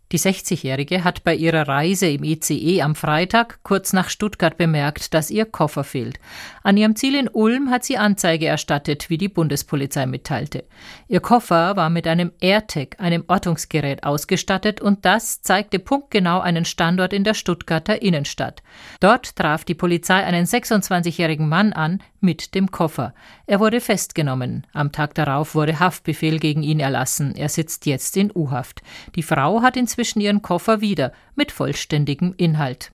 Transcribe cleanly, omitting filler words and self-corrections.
Die 60-Jährige hat bei ihrer Reise im ICE am Freitag kurz nach Stuttgart bemerkt, dass ihr Koffer fehlt. An ihrem Ziel in Ulm hat sie Anzeige erstattet, wie die Bundespolizei mitteilte. Ihr Koffer war mit einem AirTag, einem Ortungsgerät, ausgestattet und das zeigte punktgenau einen Standort in der Stuttgarter Innenstadt. Dort traf die Polizei einen 26-jährigen Mann an mit dem Koffer. Er wurde festgenommen. Am Tag darauf wurde Haftbefehl gegen ihn erlassen. Er sitzt jetzt in U-Haft. Die Frau hat inzwischen ihren Koffer wieder mit vollständigem Inhalt.